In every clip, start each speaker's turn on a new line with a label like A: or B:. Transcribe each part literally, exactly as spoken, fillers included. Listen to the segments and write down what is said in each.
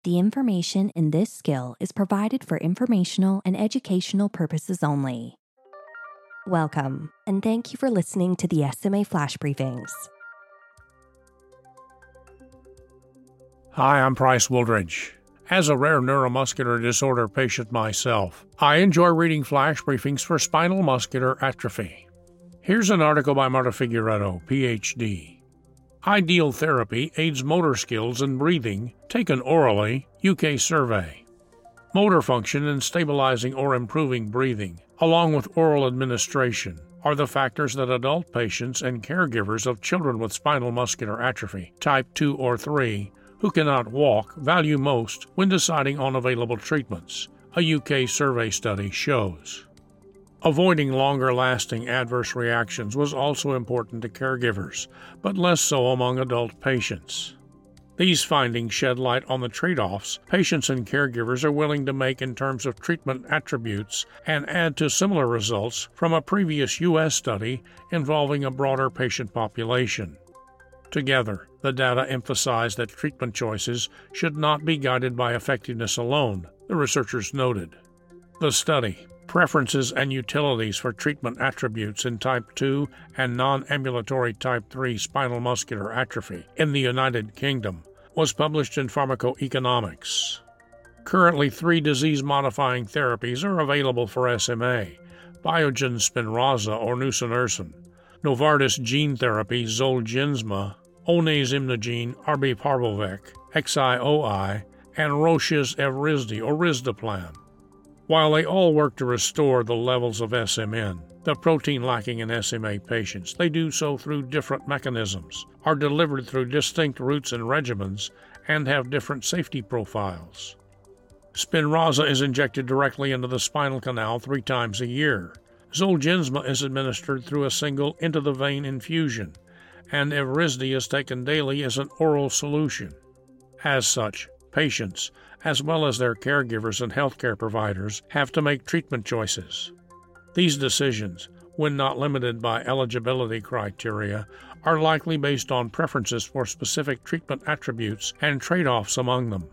A: The information in this skill is provided for informational and educational purposes only. Welcome, and thank you for listening to the S M A Flash Briefings.
B: Hi, I'm Price Wooldridge. As a rare neuromuscular disorder patient myself, I enjoy reading flash briefings for spinal muscular atrophy. Here's an article by Marta Figueredo, P H D. Ideal therapy aids motor skills and breathing, taken orally, U K survey. Motor function and stabilizing or improving breathing, along with oral administration, are the factors that adult patients and caregivers of children with spinal muscular atrophy, type two or three, who cannot walk, value most when deciding on available treatments, a U K survey study shows. Avoiding longer-lasting adverse reactions was also important to caregivers, but less so among adult patients. These findings shed light on the trade-offs patients and caregivers are willing to make in terms of treatment attributes and add to similar results from a previous U S study involving a broader patient population. Together, the data emphasize that treatment choices should not be guided by effectiveness alone, the researchers noted. The study, Preferences and Utilities for Treatment Attributes in Type two and Non-Ambulatory Type three Spinal Muscular Atrophy in the United Kingdom, was published in Pharmacoeconomics. Currently, three disease-modifying therapies are available for S M A: Biogen Spinraza or nusinersen, Novartis gene therapy Zolgensma, One's Imnogene Arbiparbovec, X I O I, and Roche's Evrysdi or Risdiplam. While they all work to restore the levels of S M N, the protein lacking in S M A patients, they do so through different mechanisms, are delivered through distinct routes and regimens, and have different safety profiles. Spinraza is injected directly into the spinal canal three times a year. Zolgensma is administered through a single into-the-vein infusion, and Evrysdi is taken daily as an oral solution. As such, patients, as well as their caregivers and healthcare providers, have to make treatment choices. These decisions, when not limited by eligibility criteria, are likely based on preferences for specific treatment attributes and trade-offs among them.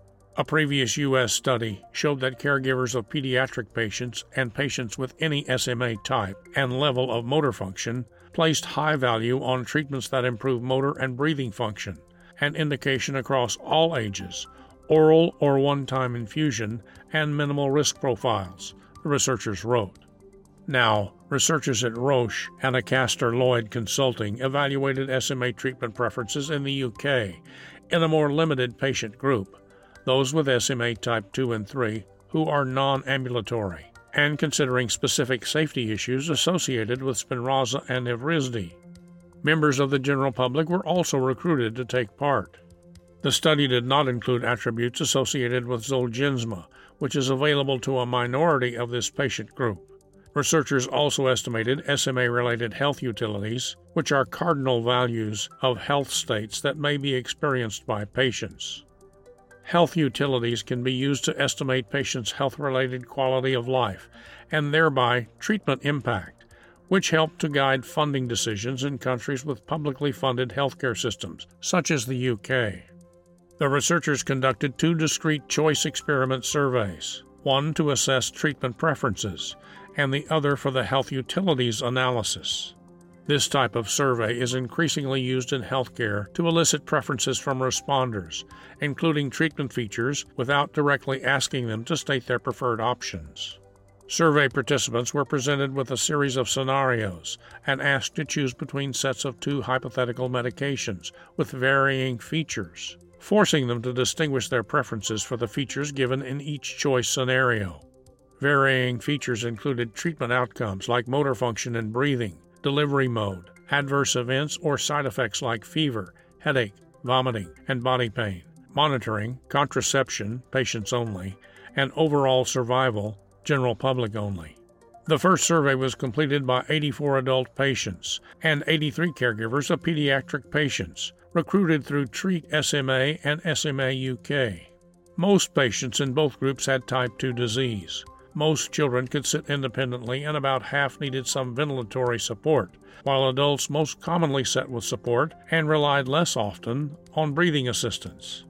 B: A previous U S study showed that caregivers of pediatric patients and patients with any S M A type and level of motor function placed high value on treatments that improve motor and breathing function, an indication across all ages, oral or one-time infusion, and minimal risk profiles, the researchers wrote. Now, researchers at Roche and Acaster Lloyd Consulting evaluated S M A treatment preferences in the U K in a more limited patient group, those with S M A type two and three who are non-ambulatory, and considering specific safety issues associated with Spinraza and Evrysdi. Members of the general public were also recruited to take part. The study did not include attributes associated with Zolgensma, which is available to a minority of this patient group. Researchers also estimated S M A-related health utilities, which are cardinal values of health states that may be experienced by patients. Health utilities can be used to estimate patients' health-related quality of life, and thereby treatment impact, which help to guide funding decisions in countries with publicly funded healthcare systems, such as the U K. The researchers conducted two discrete choice experiment surveys, one to assess treatment preferences, and the other for the health utilities analysis. This type of survey is increasingly used in healthcare to elicit preferences from responders, including treatment features, without directly asking them to state their preferred options. Survey participants were presented with a series of scenarios and asked to choose between sets of two hypothetical medications with varying features, forcing them to distinguish their preferences for the features given in each choice scenario. Varying features included treatment outcomes like motor function and breathing, delivery mode, adverse events or side effects like fever, headache, vomiting, and body pain, monitoring, contraception, patients only, and overall survival, general public only. The first survey was completed by eighty-four adult patients and eighty-three caregivers of pediatric patients, recruited through Treat S M A and S M A U K. Most patients in both groups had type two disease. Most children could sit independently and about half needed some ventilatory support, while adults most commonly sat with support and relied less often on breathing assistance.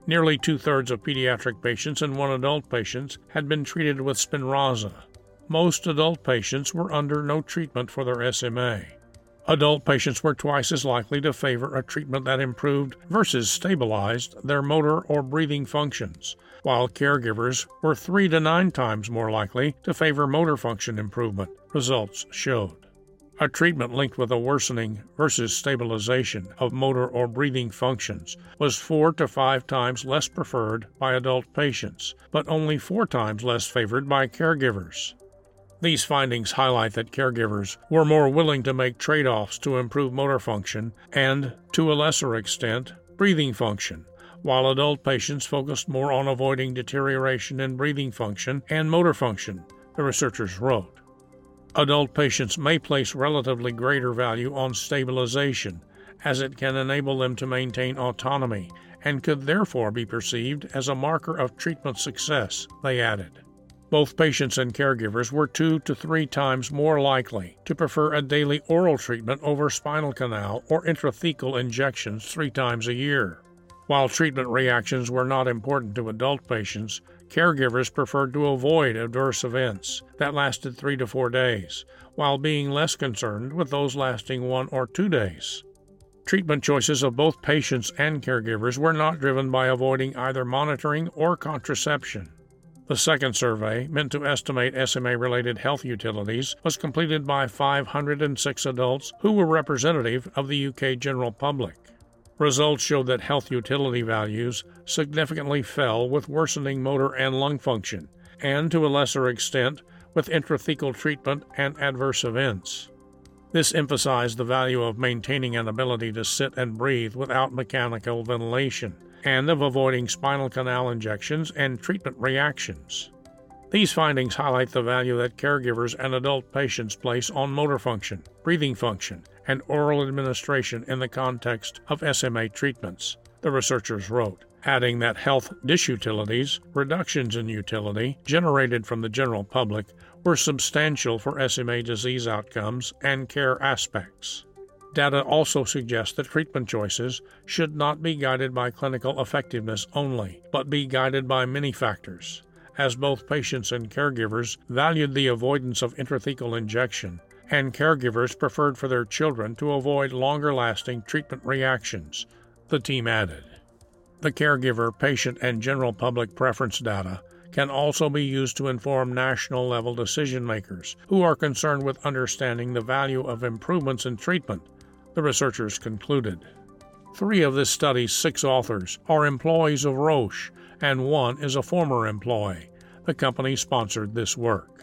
B: Nearly two-thirds of pediatric patients and one adult patient had been treated with Spinraza. Most adult patients were under no treatment for their S M A. Adult patients were twice as likely to favor a treatment that improved versus stabilized their motor or breathing functions, while caregivers were three to nine times more likely to favor motor function improvement, results showed. A treatment linked with a worsening versus stabilization of motor or breathing functions was four to five times less preferred by adult patients, but only four times less favored by caregivers. These findings highlight that caregivers were more willing to make trade-offs to improve motor function and, to a lesser extent, breathing function, while adult patients focused more on avoiding deterioration in breathing function and motor function, the researchers wrote. Adult patients may place relatively greater value on stabilization, as it can enable them to maintain autonomy and could therefore be perceived as a marker of treatment success, they added. Both patients and caregivers were two to three times more likely to prefer a daily oral treatment over spinal canal or intrathecal injections three times a year. While treatment reactions were not important to adult patients, caregivers preferred to avoid adverse events that lasted three to four days, while being less concerned with those lasting one or two days. Treatment choices of both patients and caregivers were not driven by avoiding either monitoring or contraception. The second survey, meant to estimate S M A-related health utilities, was completed by five hundred six adults who were representative of the U K general public. Results showed that health utility values significantly fell with worsening motor and lung function, and to a lesser extent with intrathecal treatment and adverse events. This emphasized the value of maintaining an ability to sit and breathe without mechanical ventilation, and of avoiding spinal canal injections and treatment reactions. These findings highlight the value that caregivers and adult patients place on motor function, breathing function, and oral administration in the context of S M A treatments, the researchers wrote, adding that health disutilities, reductions in utility, generated from the general public, were substantial for S M A disease outcomes and care aspects. Data also suggests that treatment choices should not be guided by clinical effectiveness only, but be guided by many factors, as both patients and caregivers valued the avoidance of intrathecal injection, and caregivers preferred for their children to avoid longer-lasting treatment reactions, the team added. The caregiver, patient, and general public preference data can also be used to inform national-level decision-makers who are concerned with understanding the value of improvements in treatment, the researchers concluded. Three of this study's six authors are employees of Roche, and one is a former employee. The company sponsored this work.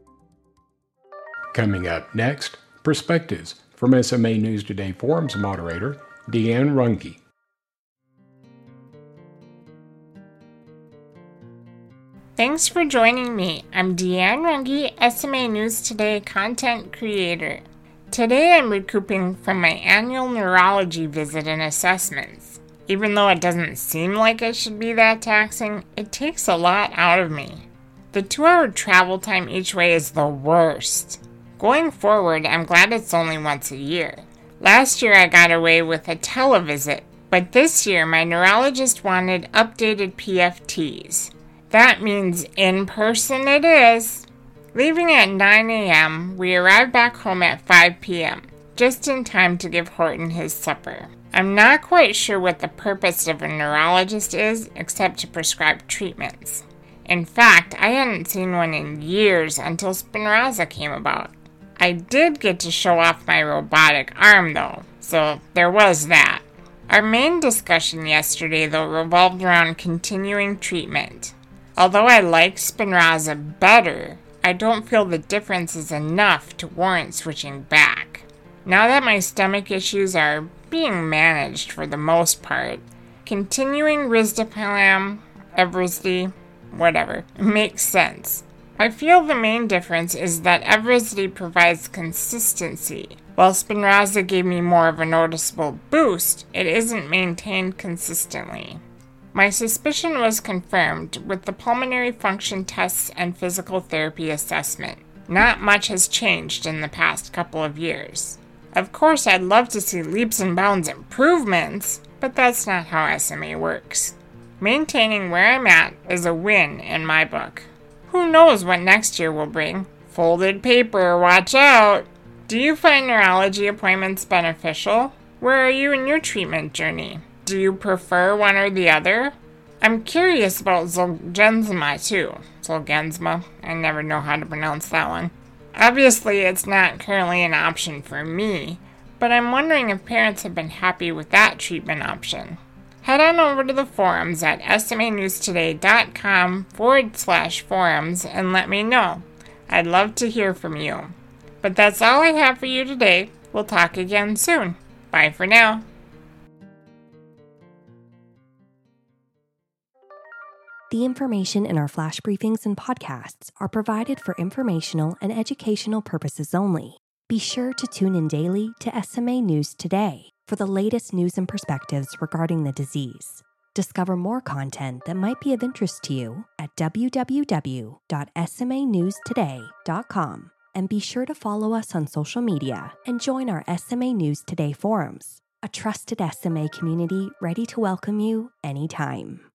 C: Coming up next, Perspectives from S M A News Today Forums moderator, Deanne Runge.
D: Thanks for joining me. I'm Deanne Runge, S M A News Today content creator. Today I'm recouping from my annual neurology visit and assessments. Even though it doesn't seem like it should be that taxing, it takes a lot out of me. The two-hour travel time each way is the worst. Going forward, I'm glad it's only once a year. Last year I got away with a televisit, but this year my neurologist wanted updated P F Ts. That means in person it is. Leaving at nine a.m., we arrived back home at five p.m., just in time to give Horton his supper. I'm not quite sure what the purpose of a neurologist is, except to prescribe treatments. In fact, I hadn't seen one in years until Spinraza came about. I did get to show off my robotic arm, though, so there was that. Our main discussion yesterday, though, revolved around continuing treatment. Although I like Spinraza better, I don't feel the difference is enough to warrant switching back. Now that my stomach issues are being managed for the most part, continuing Risdiplam, Evrysdi, whatever, makes sense. I feel the main difference is that Evrysdi provides consistency. While Spinraza gave me more of a noticeable boost, it isn't maintained consistently. My suspicion was confirmed with the pulmonary function tests and physical therapy assessment. Not much has changed in the past couple of years. Of course, I'd love to see leaps and bounds improvements, but that's not how S M A works. Maintaining where I'm at is a win in my book. Who knows what next year will bring? Folded paper, watch out! Do you find neurology appointments beneficial? Where are you in your treatment journey? Do you prefer one or the other? I'm curious about Zolgensma too. Zolgensma. I never know how to pronounce that one. Obviously, it's not currently an option for me, but I'm wondering if parents have been happy with that treatment option. Head on over to the forums at smanewstoday.com forward slash forums and let me know. I'd love to hear from you. But that's all I have for you today. We'll talk again soon. Bye for now.
A: The information in our flash briefings and podcasts are provided for informational and educational purposes only. Be sure to tune in daily to S M A News Today for the latest news and perspectives regarding the disease. Discover more content that might be of interest to you at w w w dot s m a news today dot com, and be sure to follow us on social media and join our S M A News Today forums, a trusted S M A community ready to welcome you anytime.